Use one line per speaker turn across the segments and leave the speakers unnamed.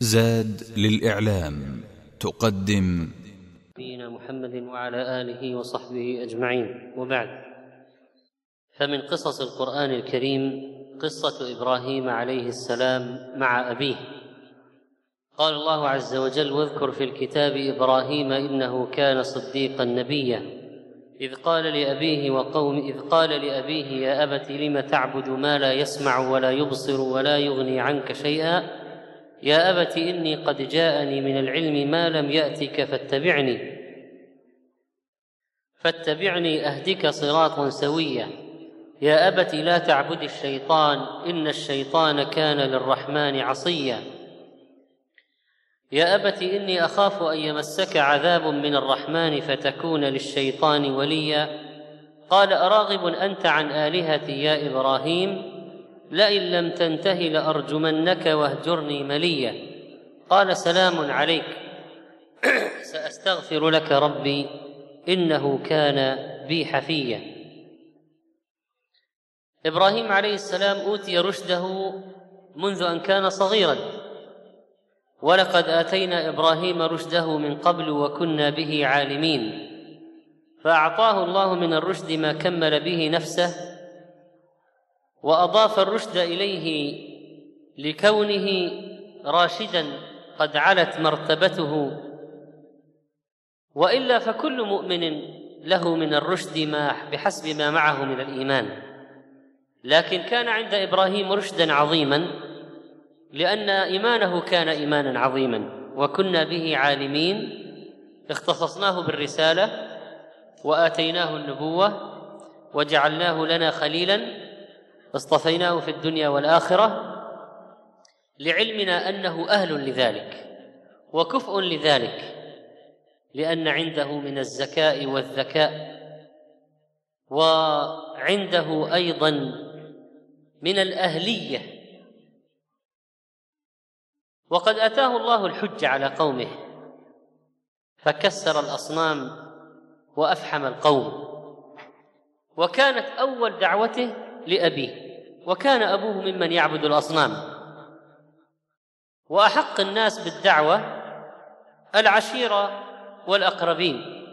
زاد للإعلام تقدم
نبينا محمد وعلى آله وصحبه أجمعين، وبعد، فمن قصص القرآن الكريم قصة إبراهيم عليه السلام مع أبيه. قال الله عز وجل: واذكر في الكتاب إبراهيم إنه كان صديقا نبيا إذ قال لأبيه يا أبت لم تعبد ما لا يسمع ولا يبصر ولا يغني عنك شيئا يا أبت إني قد جاءني من العلم ما لم يأتك فاتبعني أهدك صراطا سويا يا أبت لا تعبد الشيطان إن الشيطان كان للرحمن عصيا يا أبت إني أخاف أن يمسك عذاب من الرحمن فتكون للشيطان وليا قال أراغب أنت عن آلهتي يا إبراهيم لئن لم تنته لأرجمنك واهجرني مليا قال سلام عليك سأستغفر لك ربي إنه كان بي حفيا. إبراهيم عليه السلام أوتي رشده منذ أن كان صغيرا، ولقد آتينا إبراهيم رشده من قبل وكنا به عالمين، فأعطاه الله من الرشد ما كمل به نفسه، وأضاف الرشد إليه لكونه راشدا قد علت مرتبته، وإلا فكل مؤمن له من الرشد ما بحسب ما معه من الإيمان، لكن كان عند إبراهيم رشدا عظيما لأن إيمانه كان إيمانا عظيما، وكنا به عالمين، اختصصناه بالرسالة وآتيناه النبوة وجعلناه لنا خليلا، اصطفيناه في الدنيا والآخرة لعلمنا أنه أهل لذلك وكفء لذلك، لأن عنده من الزكاء والذكاء، وعنده أيضا من الأهلية. وقد أتاه الله الحج على قومه فكسر الأصنام وأفحم القوم، وكانت أول دعوته لأبيه، وكان أبوه ممن يعبد الأصنام، وأحق الناس بالدعوة العشيرة والأقربين.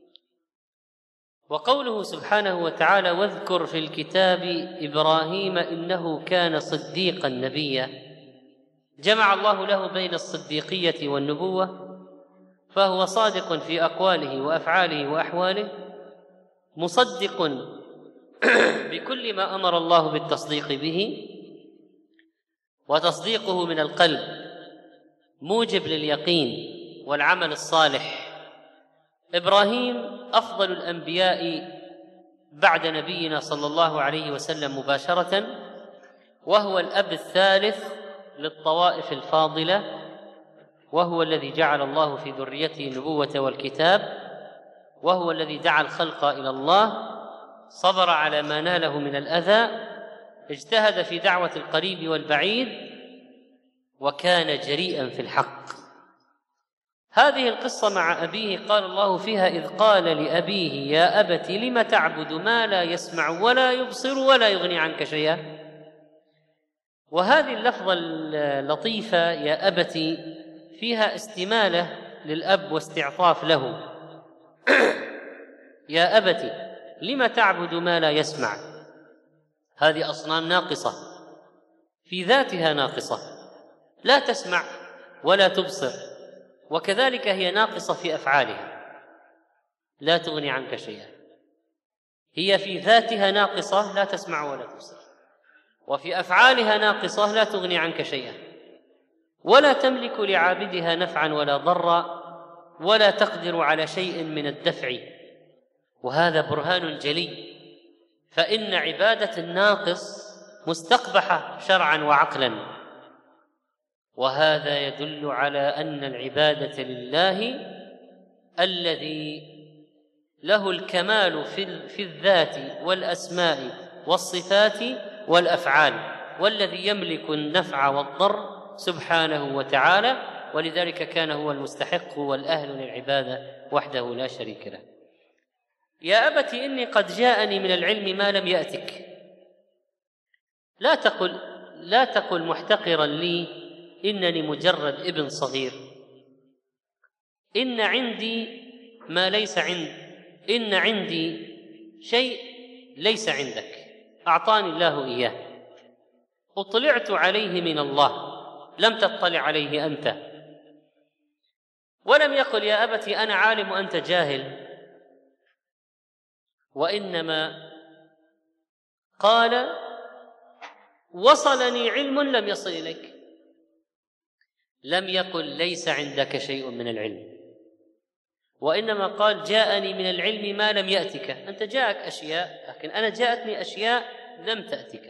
وقوله سبحانه وتعالى: واذكر في الكتاب إبراهيم إنه كان صديقا نبيا، جمع الله له بين الصديقية والنبوة، فهو صادق في أقواله وأفعاله وأحواله، مصدق بكل ما أمر الله بالتصديق به، وتصديقه من القلب موجب لليقين والعمل الصالح. إبراهيم أفضل الأنبياء بعد نبينا صلى الله عليه وسلم مباشرة، وهو الأب الثالث للطوائف الفاضلة، وهو الذي جعل الله في ذريته النبوة والكتاب، وهو الذي دعا الخلق إلى الله، صبر على ما ناله من الأذى، اجتهد في دعوة القريب والبعيد، وكان جريئا في الحق. هذه القصة مع أبيه قال الله فيها: إذ قال لأبيه يا أبت لم تعبد ما لا يسمع ولا يبصر ولا يغني عنك شيئا. وهذه اللفظة اللطيفة يا أبت فيها استمالة للأب واستعطاف له. يا أبت لم تعبد ما لا يسمع، هذه أصنام ناقصة في ذاتها، ناقصة لا تسمع ولا تبصر، وكذلك هي ناقصة في أفعالها لا تغني عنك شيئا. هي في ذاتها ناقصة لا تسمع ولا تبصر، وفي أفعالها ناقصة لا تغني عنك شيئا، ولا تملك لعابدها نفعا ولا ضرا، ولا تقدر على شيء من الدفع. وهذا برهان جلي، فإن عبادة الناقص مستقبحة شرعا وعقلا، وهذا يدل على أن العبادة لله الذي له الكمال في الذات والأسماء والصفات والأفعال، والذي يملك النفع والضر سبحانه وتعالى، ولذلك كان هو المستحق والأهل للعبادة وحده لا شريك له. يا أبت إني قد جاءني من العلم ما لم يأتك. لا تقل محتقرا لي إنني مجرد ابن صغير، إن عندي ما ليس إن عندي شيء ليس عندك أعطاني الله إياه، اطلعت عليه من الله لم تطلع عليه أنت. ولم يقل يا أبت أنا عالم وأنت جاهل، وإنما قال وصلني علم لم يصل إليك. لم يقل ليس عندك شيء من العلم، وإنما قال جاءني من العلم ما لم يأتك. أنت جاءك أشياء، لكن أنا جاءتني أشياء لم تأتك.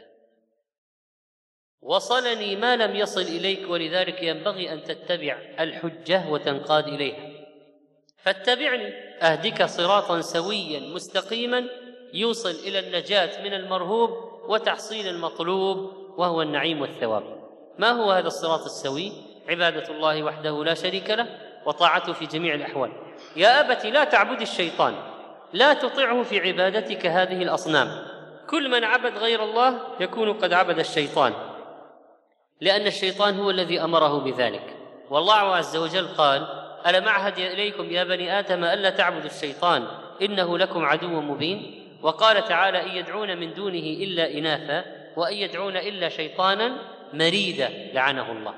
وصلني ما لم يصل إليك، ولذلك ينبغي أن تتبع الحجة وتنقاد إليها. فاتبعني أهدك صراطا سويا مستقيما يوصل إلى النجاة من المرهوب وتحصيل المطلوب وهو النعيم والثواب. ما هو هذا الصراط السوي؟ عبادة الله وحده لا شريك له وطاعته في جميع الأحوال. يا أبت لا تعبد الشيطان، لا تطعه في عبادتك هذه الأصنام. كل من عبد غير الله يكون قد عبد الشيطان، لأن الشيطان هو الذي أمره بذلك. والله عز وجل قال ألم أعهد إليكم يا بني آدم ألا تعبدوا الشيطان إنه لكم عدو مبين. وقال تعالى إن يدعون من دونه إلا إناثا وإن يدعون إلا شيطانا مريدا لعنه الله.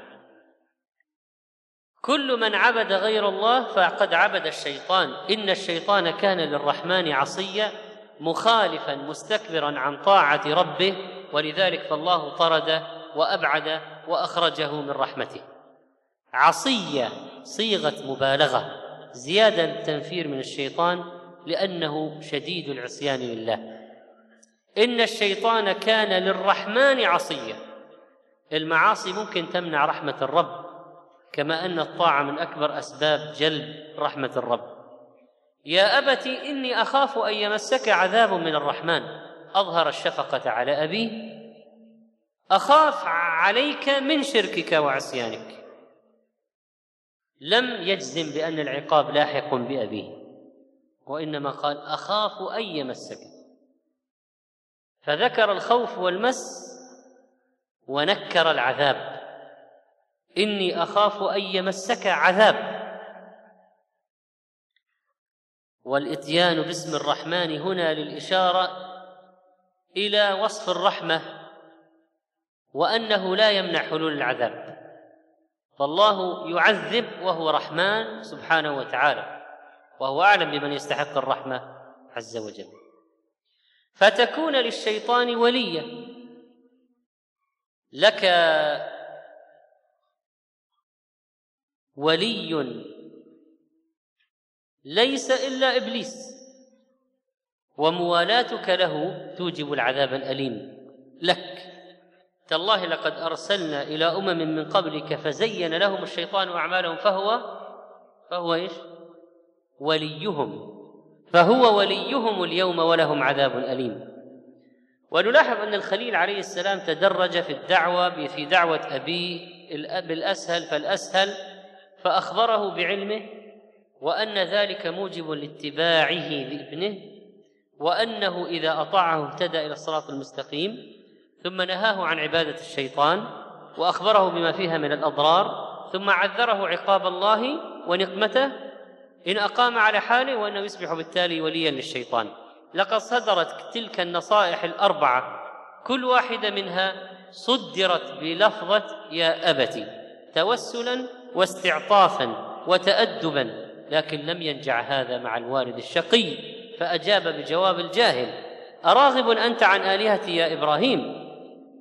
كل من عبد غير الله فقد عبد الشيطان. إن الشيطان كان للرحمن عصيا مخالفا مستكبرا عن طاعة ربه، ولذلك فالله طرده وأبعد وأخرجه من رحمته. عصية صيغة مبالغة، زيادة التنفير من الشيطان لأنه شديد العصيان لله. إن الشيطان كان للرحمن عصيا. المعاصي ممكن تمنع رحمة الرب، كما أن الطاعة من أكبر أسباب جلب رحمة الرب. يا أبت إني أخاف أن يمسك عذاب من الرحمن. أظهر الشفقة على أبيه، أخاف عليك من شركك وعصيانك. لم يجزم بأن العقاب لاحق بأبيه، وإنما قال أخاف أن يمسك، فذكر الخوف والمس ونكر العذاب. إني أخاف أن يمسك عذاب. والإتيان باسم الرحمن هنا للإشارة إلى وصف الرحمة وأنه لا يمنع حلول العذاب، فالله يعذب وهو رحمن سبحانه وتعالى، وهو أعلم بمن يستحق الرحمة عز وجل. فتكون للشيطان وليا. لك ولي ليس إلا إبليس، وموالاتك له توجب العذاب الأليم لك. تالله لقد أرسلنا إلى أمم من قبلك فزين لهم الشيطان أعمالهم فهو إيش؟ وليهم، فهو وليهم اليوم ولهم عذاب أليم. ونلاحظ أن الخليل عليه السلام تدرج في الدعوة في دعوة أبيه بالأسهل فالأسهل، فأخبره بعلمه وأن ذلك موجب لاتباعه لابنه، وأنه إذا أطاعه اهتدى إلى الصراط المستقيم، ثم نهاه عن عبادة الشيطان وأخبره بما فيها من الأضرار، ثم عذره عقاب الله ونقمته إن أقام على حاله، وأنه يصبح بالتالي وليا للشيطان. لقد صدرت تلك النصائح الأربعة كل واحدة منها صدرت بلفظة يا أبت، توسلا واستعطافا وتأدبا، لكن لم ينجع هذا مع الوالد الشقي، فأجاب بجواب الجاهل: أراغب أنت عن آلهتي يا إبراهيم؟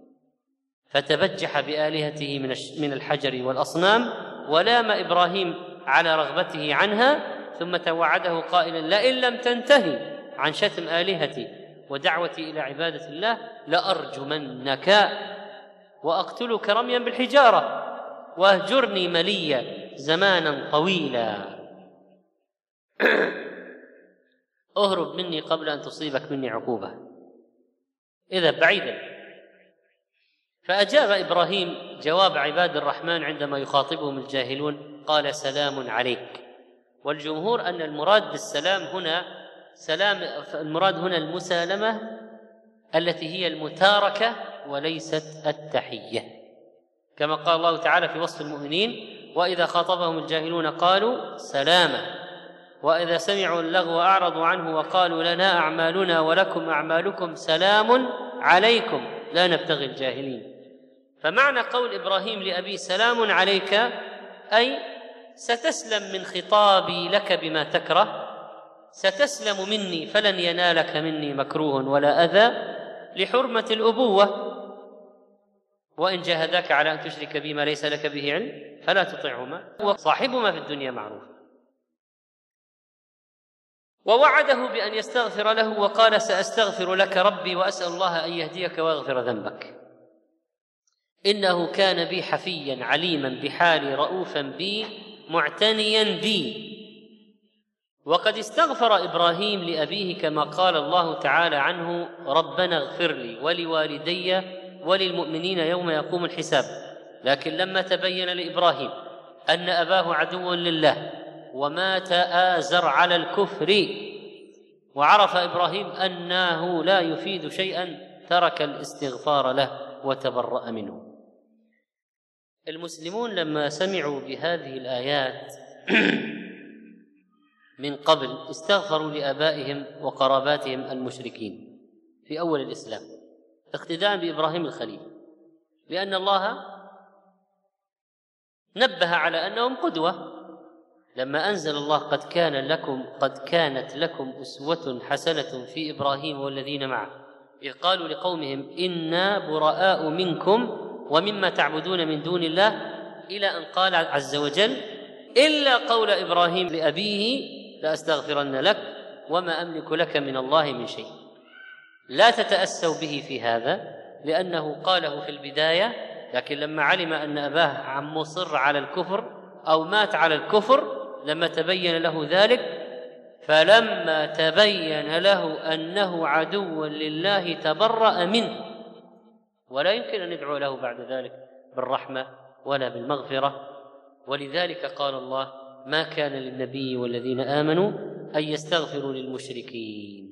فتبجح بآلهته من الحجر والأصنام، ولام إبراهيم على رغبته عنها، ثم توعده قائلا: لئن لم تنتهي عن شتم آلهتي ودعوتي إلى عبادة الله لأرجمنك وأقتلك رميا بالحجارة واهجرني مليا زمانا طويلا. اهرب مني قبل أن تصيبك مني عقوبة، إذا بعيدا. فأجاب إبراهيم جواب عباد الرحمن عندما يخاطبهم الجاهلون، قال: سلام عليك. والجمهور أن المراد بالسلام هنا المراد هنا المسالمة التي هي المتاركة وليست التحية. كما قال الله تعالى في وصف المؤمنين: وإذا خاطبهم الجاهلون قالوا سلاما وإذا سمعوا اللغو أعرضوا عنه وقالوا لنا أعمالنا ولكم أعمالكم سلام عليكم لا نبتغي الجاهلين. فمعنى قول إبراهيم لأبيه سلام عليك أي ستسلم من خطابي لك بما تكره، ستسلم مني فلن ينالك مني مكروه ولا أذى لحرمة الأبوة، وإن جاهداك على أن تشرك بما ليس لك به علم فلا تطعهما وصاحبهما في الدنيا معروفا. ووعده بأن يستغفر له وقال: سأستغفر لك ربي وأسأل الله أن يهديك ويغفر ذنبك، إنه كان بي حفيا عليما بحالي رؤوفا بي معتنيا بي. وقد استغفر إبراهيم لأبيه كما قال الله تعالى عنه: ربنا اغفر لي ولوالدي وللمؤمنين يوم يقوم الحساب. لكن لما تبين لإبراهيم أن أباه عدو لله ومات آزر على الكفر وعرف إبراهيم أنه لا يفيد شيئا ترك الاستغفار له وتبرأ منه. المسلمون لما سمعوا بهذه الآيات من قبل استغفروا لآبائهم وقراباتهم المشركين في أول الإسلام اقتداء بإبراهيم الخليل، لأن الله نبه على أنهم قدوة. لما أنزل الله قد كانت لكم أسوة حسنة في إبراهيم والذين معه إذ قالوا لقومهم إنا براء منكم ومما تعبدون من دون الله، إلى أن قال عز وجل: إلا قول إبراهيم لأبيه لأستغفرن لك وما أملك لك من الله من شيء. لا تتأسوا به في هذا لأنه قاله في البداية، لكن لما علم أن أباه عم مصر على الكفر أو مات على الكفر، لما تبين له ذلك، فلما تبين له أنه عدو لله تبرأ منه، ولا يمكن أن ندعو له بعد ذلك بالرحمة ولا بالمغفرة. ولذلك قال الله: ما كان للنبي والذين آمنوا أن يستغفروا للمشركين.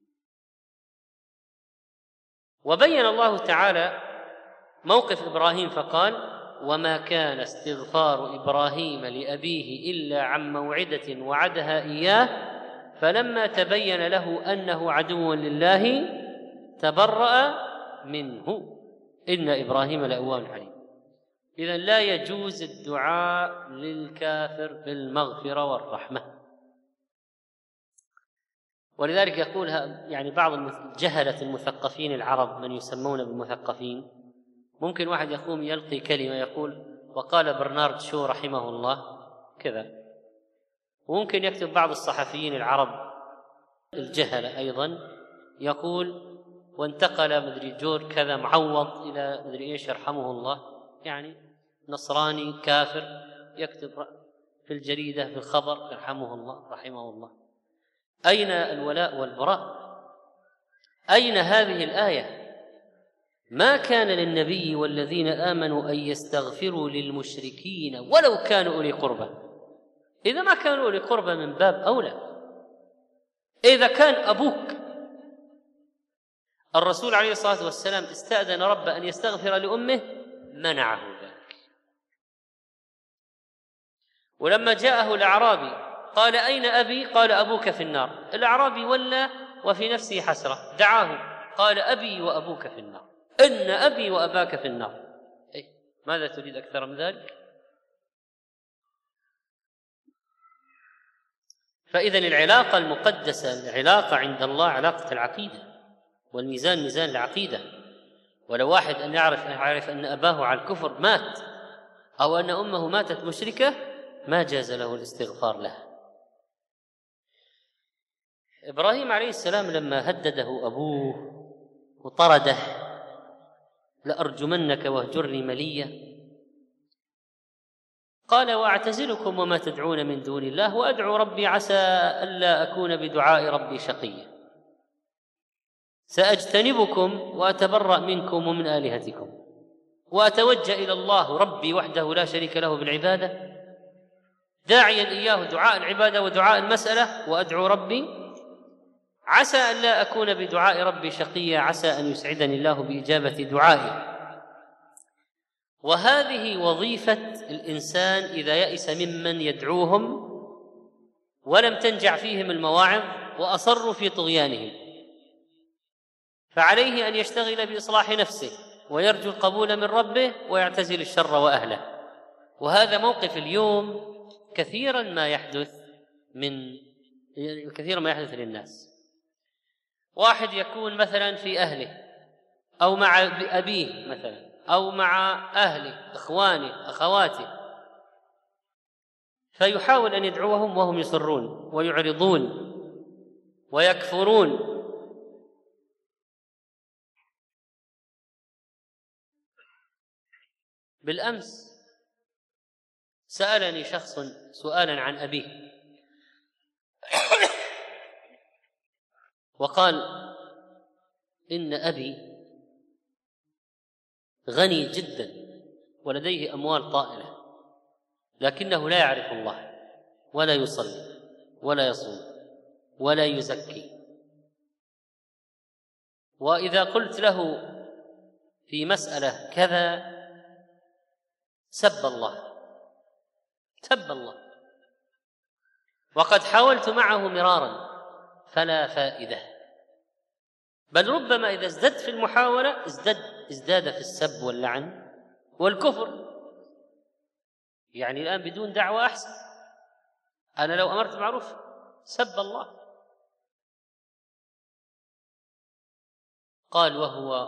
وبين الله تعالى موقف إبراهيم فقال: وما كان استغفار إبراهيم لأبيه إلا عن موعدة وعدها إياه فلما تبين له أنه عدو لله تبرأ منه إن إبراهيم لأواه حليم. إذن لا يجوز الدعاء للكافر بالمغفرة والرحمة. ولذلك يقول يعني بعض الجهلة المثقفين العرب من يسمون بالمثقفين، ممكن واحد يقوم يلقي كلمة يقول: وقال برنارد شو رحمه الله كذا. وممكن يكتب بعض الصحفيين العرب الجهلة أيضا يقول: وانتقل مدري جور كذا معوض إلى مدري إيش يرحمه الله، يعني نصراني كافر يكتب في الجريدة في الخبر يرحمه الله رحمه الله. أين الولاء والبراء؟ أين هذه الآية؟ ما كان للنبي والذين آمنوا أن يستغفروا للمشركين ولو كانوا أولي قربى. إذا ما كانوا أولي قربى من باب أولى. إذا كان أبوك، الرسول عليه الصلاة والسلام استأذن ربه أن يستغفر لأمه منعه ذلك. ولما جاءه الأعرابي قال: أين أبي؟ قال: أبوك في النار. الأعرابي ولى وفي نفسه حسرة، دعاه قال: أبي وأبوك في النار، إن أبي وأباك في النار. ماذا تريد أكثر من ذلك؟ فإذا العلاقة المقدسة، العلاقة عند الله علاقة العقيدة، والميزان ميزان العقيدة. ولو واحد أن يعرف أن أباه على الكفر مات أو أن أمه ماتت مشركة ما جاز له الاستغفار لها. إبراهيم عليه السلام لما هدده أبوه وطرده: لأرجمنك واهجرني مليا، قال: وأعتزلكم وما تدعون من دون الله وأدعو ربي عسى ألا أكون بدعاء ربي شقيا، سأجتنبكم وأتبرأ منكم ومن آلهتكم وأتوجه إلى الله ربي وحده لا شريك له بالعبادة، داعيا إياه دعاء العبادة ودعاء المسألة، وأدعو ربي عسى ألا أكون بدعاء ربي شقيا، عسى أن يسعدني الله بإجابة دعائي. وهذه وظيفة الإنسان إذا يئس ممن يدعوهم ولم تنجع فيهم المواعظ وأصروا في طغيانهم، فعليه أن يشتغل بإصلاح نفسه ويرجو القبول من ربه ويعتزل الشر وأهله. وهذا موقف اليوم كثيرا ما يحدث للناس. واحد يكون مثلا في أهله أو مع أبيه مثلا أو مع أهله إخوانه أخواته، فيحاول أن يدعوهم وهم يصرون ويعرضون ويكفرون. بالأمس سألني شخص سؤالا عن أبيه وقال: إن أبي غني جدا ولديه أموال طائلة، لكنه لا يعرف الله ولا يصلي ولا يصوم ولا يزكي، وإذا قلت له في مسألة كذا سب الله. وقد حاولت معه مرارا فلا فائدة، بل ربما إذا ازددت في المحاولة ازداد في السب واللعن والكفر. يعني الآن بدون دعوة أحسن، أنا لو أمرت معروف سب الله. قال: وهو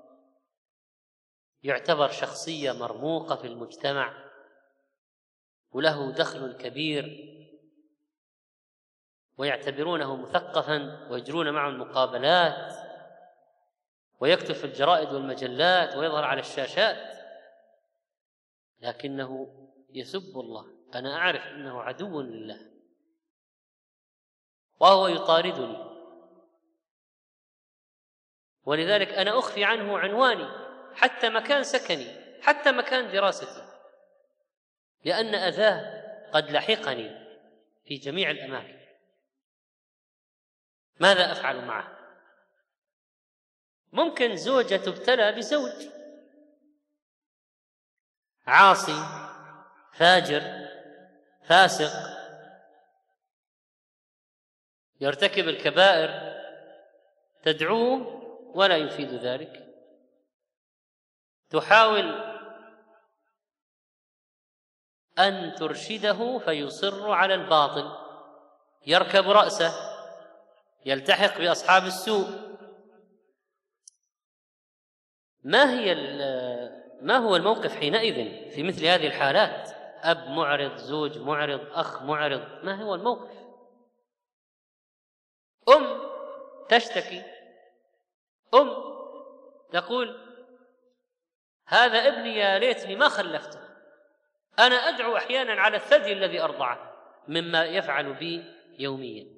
يعتبر شخصية مرموقة في المجتمع وله دخل كبير ويعتبرونه مثقفا ويجرون معه المقابلات ويكتب في الجرائد والمجلات ويظهر على الشاشات، لكنه يسب الله. أنا أعرف أنه عدو لله وهو يطاردني، ولذلك أنا أخفي عنه عنواني حتى مكان سكني حتى مكان دراستي، لأن أذاه قد لحقني في جميع الأماكن. ماذا أفعل معه؟ ممكن زوجة تبتلى بزوج عاصي فاجر فاسق يرتكب الكبائر، تدعوه ولا يفيد ذلك، تحاول أن ترشده فيصر على الباطل، يركب رأسه، يلتحق بأصحاب السوء. ما هو الموقف حينئذ في مثل هذه الحالات؟ أب معرض، زوج معرض، أخ معرض، ما هو الموقف؟ تشتكي، تقول: هذا ابني يا ليتني ما خلفته، أنا أدعو أحيانا على الثدي الذي أرضعه مما يفعل بي يوميا.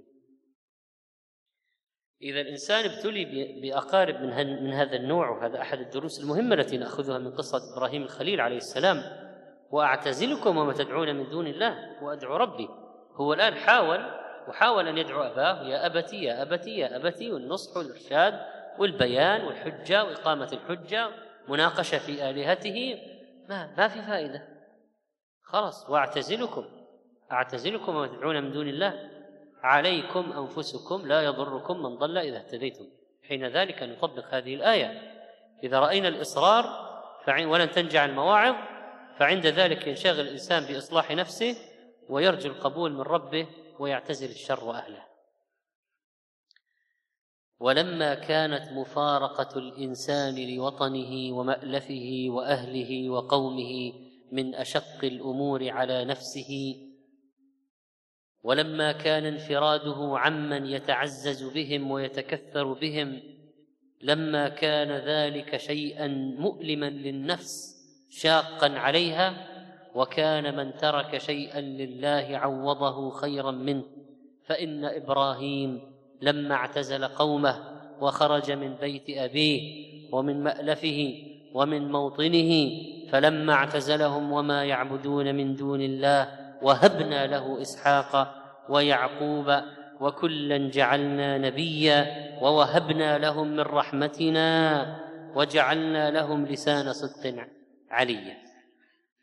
إذا الإنسان ابتلي بأقارب من هذا النوع، وهذا أحد الدروس المهمة التي نأخذها من قصة إبراهيم الخليل عليه السلام: وأعتزلكم وما تدعون من دون الله وأدعو ربي. هو الآن حاول أن يدعو أباه: يا أبتي يا أبتي يا أبتي، والنصح والإرشاد والبيان والحجة وإقامة الحجة، مناقشة في آلهته، ما في فائدة. خلاص: أعتزلكم وما تدعون من دون الله، عليكم أنفسكم لا يضركم من ضل إذا اهتديتم. حين ذلك نطبق هذه الآية: إذا رأينا الإصرار ولن تنجع المواعظ، فعند ذلك ينشغل الإنسان بإصلاح نفسه ويرجو القبول من ربه ويعتزل الشر وأهله. ولما كانت مفارقة الإنسان لوطنه ومألفه وأهله وقومه من أشق الأمور على نفسه، ولما كان انفراده عمن يتعزز بهم ويتكثر بهم، لما كان ذلك شيئا مؤلما للنفس شاقا عليها، وكان من ترك شيئا لله عوضه خيرا منه. فإن إبراهيم لما اعتزل قومه وخرج من بيت أبيه ومن مألفه ومن موطنه، فلما اعتزلهم وما يعبدون من دون الله، وهبنا له إسحاق ويعقوب وكلا جعلنا نبيا ووهبنا لهم من رحمتنا وجعلنا لهم لسان صدق عليا.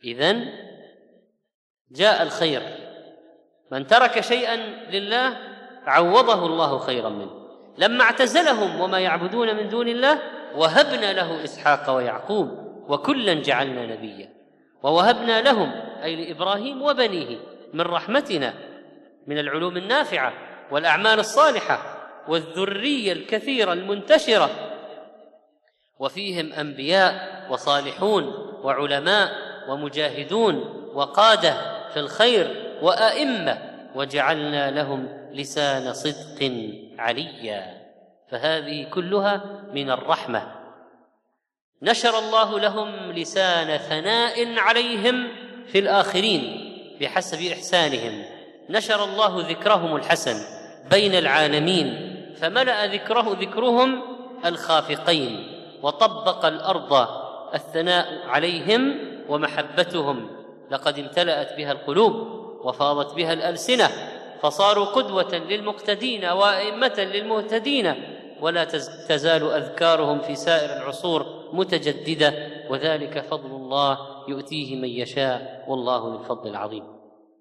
إذن جاء الخير، من ترك شيئا لله عوضه الله خيرا منه. لما اعتزلهم وما يعبدون من دون الله وهبنا له إسحاق ويعقوب وكلا جعلنا نبيا، ووهبنا لهم أي لإبراهيم وبنيه من رحمتنا من العلوم النافعة والأعمال الصالحة والذرية الكثيرة المنتشرة، وفيهم أنبياء وصالحون وعلماء ومجاهدون وقادة في الخير وأئمة، وجعلنا لهم لسان صدق عليا. فهذه كلها من الرحمة. نشر الله لهم لسان ثناء عليهم في الآخرين بحسب إحسانهم، نشر الله ذكرهم الحسن بين العالمين، فملأ ذكرهم الخافقين، وطبق الأرض الثناء عليهم ومحبتهم، لقد امتلأت بها القلوب وفاضت بها الألسنة، فصاروا قدوة للمقتدين وأئمة للمهتدين، ولا تزال أذكارهم في سائر العصور متجددة، وذلك فضل الله يؤتيه من يشاء والله ذو الفضل العظيم.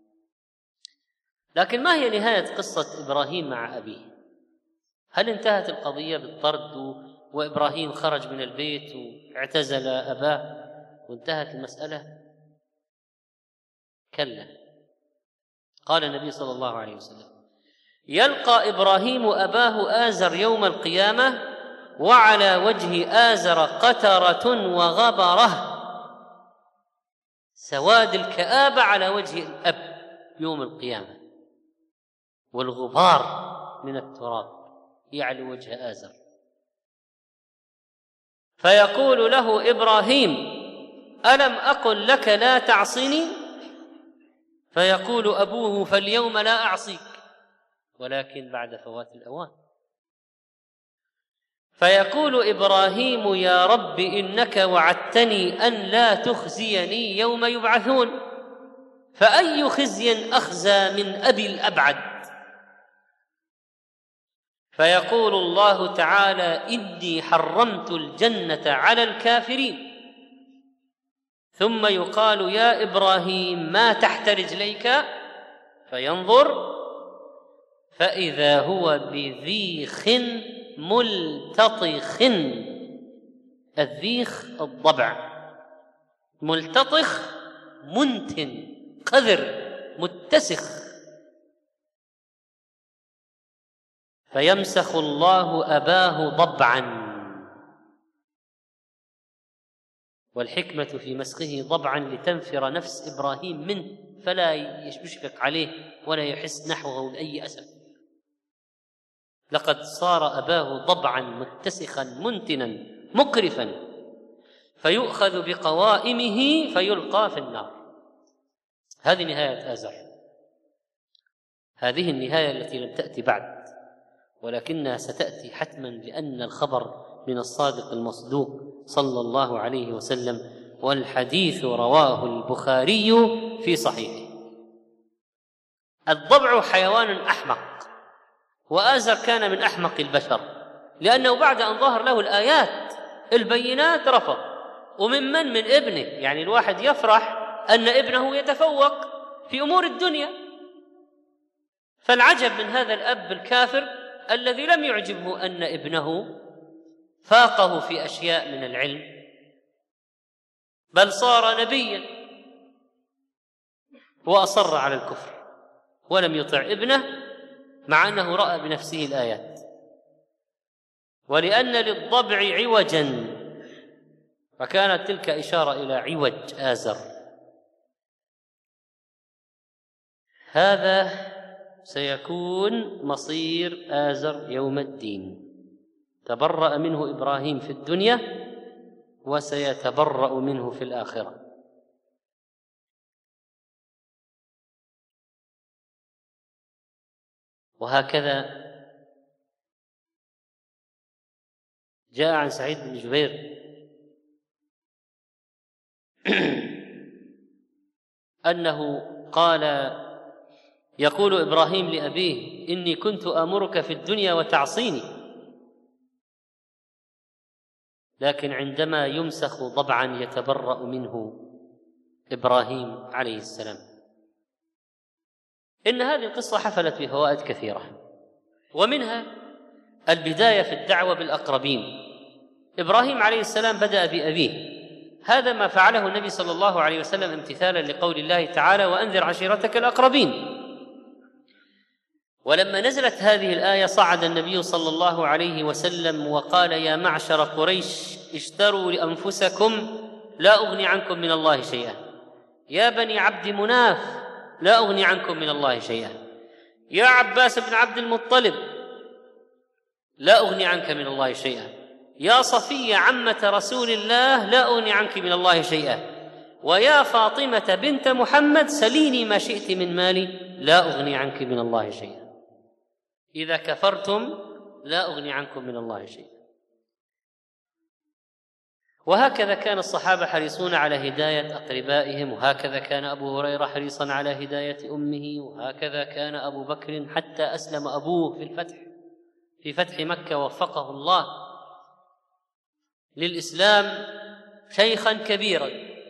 لكن ما هي نهاية قصة إبراهيم مع أبيه؟ هل انتهت القضية بالطرد وإبراهيم خرج من البيت واعتزل أباه وانتهت المسألة؟ كلا. قال النبي صلى الله عليه وسلم: يلقى إبراهيم أباه آزر يوم القيامة وعلى وجه آزر قترة وغبرة، سواد الكآبة على وجه الأب يوم القيامة، والغبار من التراب يعلو وجه آزر، فيقول له إبراهيم: ألم أقل لك لا تعصني؟ فيقول أبوه: فاليوم لا أعصيك، ولكن بعد فوات الأوان. فيقول إبراهيم: يا رب إنك وعدتني أن لا تخزيني يوم يبعثون، فأي خزي أخزى من أبي الأبعد؟ فيقول الله تعالى: إني حرمت الجنة على الكافرين. ثم يقال: يا إبراهيم ما تحت رجليك؟ فينظر فإذا هو بذيخ ملتطخ. الذيخ الضبع، ملتطخ منتن قذر متسخ. فيمسخ الله أباه ضبعا، والحكمة في مسخه ضبعا لتنفر نفس إبراهيم منه فلا يشفق عليه ولا يحس نحوه بأي أسف. لقد صار أباه ضبعا متسخا منتنا مقرفا، فيؤخذ بقوائمه فيلقى في النار. هذه نهاية آزر، هذه النهاية التي لم تأتي بعد، ولكنها ستأتي حتما، لأن الخبر من الصادق المصدوق صلى الله عليه وسلم، والحديث رواه البخاري في صحيحه. الضبع حيوان أحمق، وآزر كان من أحمق البشر، لأنه بعد أن ظهر له الآيات البينات رفض. من ابنه، يعني الواحد يفرح أن ابنه يتفوق في أمور الدنيا، فالعجب من هذا الأب الكافر الذي لم يعجبه أن ابنه فاقه في أشياء من العلم، بل صار نبيا، وأصر على الكفر ولم يطع ابنه مع أنه رأى بنفسه الآيات. ولأن للضبع عوجا، فكانت تلك إشارة إلى عوج آزر. هذا سيكون مصير آزر يوم الدين. تبرأ منه إبراهيم في الدنيا وسيتبرأ منه في الآخرة. وهكذا جاء عن سعيد بن جبير أنه قال: يقول إبراهيم لأبيه: إني كنت آمرك في الدنيا وتعصيني، لكن عندما يمسخ ضبعا يتبرأ منه إبراهيم عليه السلام. إن هذه القصة حفلت بفوائد كثيرة، ومنها البداية في الدعوة بالأقربين. إبراهيم عليه السلام بدأ بأبيه، هذا ما فعله النبي صلى الله عليه وسلم امتثالا لقول الله تعالى: وأنذر عشيرتك الأقربين. ولما نزلت هذه الآية صعد النبي صلى الله عليه وسلم وقال: يا معشر قريش اشتروا لأنفسكم لا أغني عنكم من الله شيئا، يا بني عبد مناف لا أغني عنكم من الله شيئا، يا عباس بن عبد المطلب لا أغني عنك من الله شيئا، يا صفية عمة رسول الله لا أغني عنك من الله شيئا، ويا فاطمة بنت محمد سليني ما شئت من مالي لا أغني عنك من الله شيئا، إذا كفرتم لا أغني عنكم من الله شيئا. وهكذا كان الصحابة حريصون على هداية أقربائهم، وهكذا كان أبو هريرة حريصا على هداية أمه، وهكذا كان أبو بكر حتى أسلم أبوه في فتح مكة، وفقه الله للإسلام شيخا كبيرا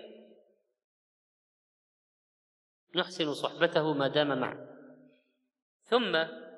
نحسن صحبته ما دام معه. ثم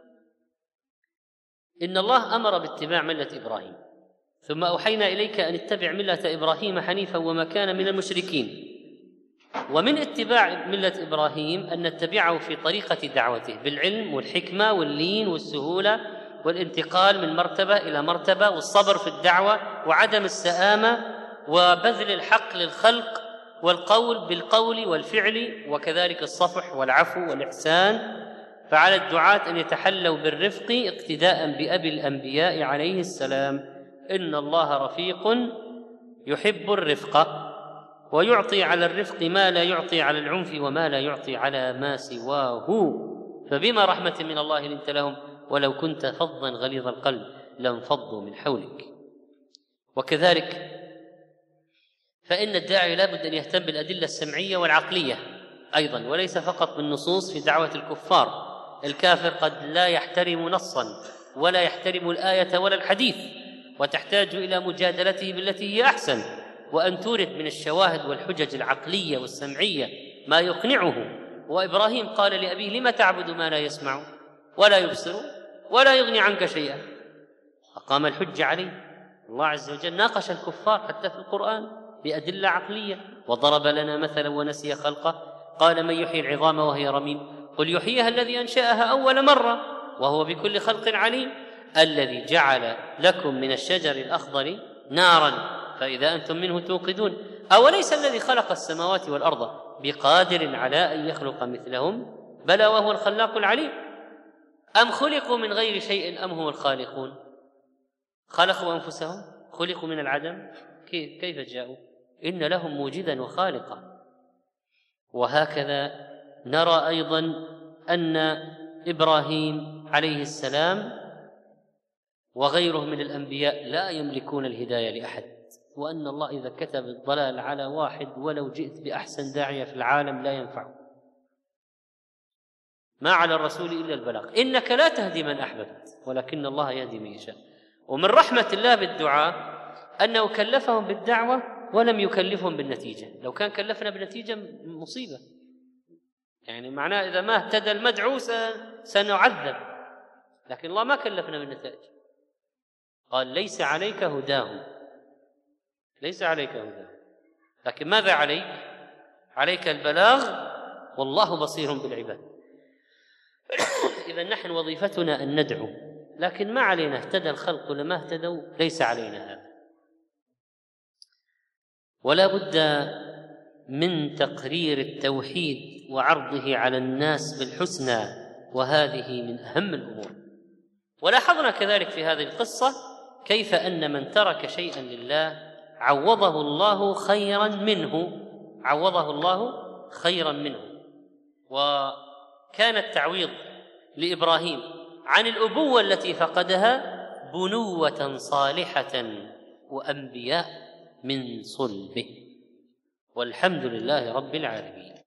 إن الله أمر باتباع ملة إبراهيم، ثم أوحينا إليك أن اتبع ملة إبراهيم حنيفا وما كان من المشركين. ومن اتباع ملة إبراهيم أن نتبعه في طريقة دعوته بالعلم والحكمة واللين والسهولة والانتقال من مرتبة إلى مرتبة، والصبر في الدعوة، وعدم السآمة، وبذل الحق للخلق، والقول بالقول والفعل، وكذلك الصفح والعفو والإحسان. فعلى الدعاة أن يتحلوا بالرفق اقتداء بأبي الأنبياء عليه السلام. إن الله رفيق يحب الرفق، ويعطي على الرفق ما لا يعطي على العنف وما لا يعطي على ما سواه. فبما رحمة من الله لنت لهم ولو كنت فظا غليظ القلب لانفضوا من حولك. وكذلك فإن الداعي لا بد أن يهتم بالأدلة السمعية والعقلية أيضا، وليس فقط بالنصوص في دعوة الكفار. الكافر قد لا يحترم نصا ولا يحترم الآية ولا الحديث، وتحتاج إلى مجادلته بالتي هي أحسن، وأن تورد من الشواهد والحجج العقلية والسمعية ما يقنعه. وإبراهيم قال لأبيه: لم تعبد ما لا يسمع ولا يبصر ولا يغني عنك شيئا؟ أقام الحجة عليه. الله عز وجل ناقش الكفار حتى في القرآن بأدلة عقلية، وضرب لنا مثلا ونسي خلقه، قال: من يحيي العظام وهي رميم قل يحييها الذي أنشأها أول مرة وهو بكل خلق عليم، الذي جعل لكم من الشجر الأخضر نارا فإذا أنتم منه توقدون، أوليس الذي خلق السماوات والأرض بقادر على أن يخلق مثلهم بلى وهو الخلاق العليم، أم خلقوا من غير شيء أم هم الخالقون؟ خلقوا أنفسهم، خلقوا من العدم، كيف جاءوا؟ إن لهم موجدا وخالقا. وهكذا نرى أيضا أن إبراهيم عليه السلام وغيره من الأنبياء لا يملكون الهداية لأحد، وأن الله إذا كتب الضلال على واحد ولو جئت بأحسن داعية في العالم لا ينفعه. ما على الرسول إلا البلاغ، إنك لا تهدي من أحببت ولكن الله يهدي من يشاء. ومن رحمة الله بالدعاء أنه كلفهم بالدعوة ولم يكلفهم بالنتيجة. لو كان كلفنا بالنتيجة مصيبة، يعني معناه إذا ما اهتدى المدعو سنعذب، لكن الله ما كلفنا بالنتائج. قال: ليس عليك هداهم، ليس عليك هداهم، لكن ماذا عليك؟ عليك البلاغ والله بصير بالعباد. إذا نحن وظيفتنا أن ندعو، لكن ما علينا اهتدى الخلق ولا ما اهتدوا، ليس علينا هذا. ولا بد من تقرير التوحيد وعرضه على الناس بالحسنى، وهذه من أهم الأمور. ولاحظنا كذلك في هذه القصة كيف أن من ترك شيئا لله عوضه الله خيرا منه، عوضه الله خيرا منه. وكان التعويض لإبراهيم عن الأبوة التي فقدها بنوة صالحة وأنبياء من صلبه، والحمد لله رب العالمين.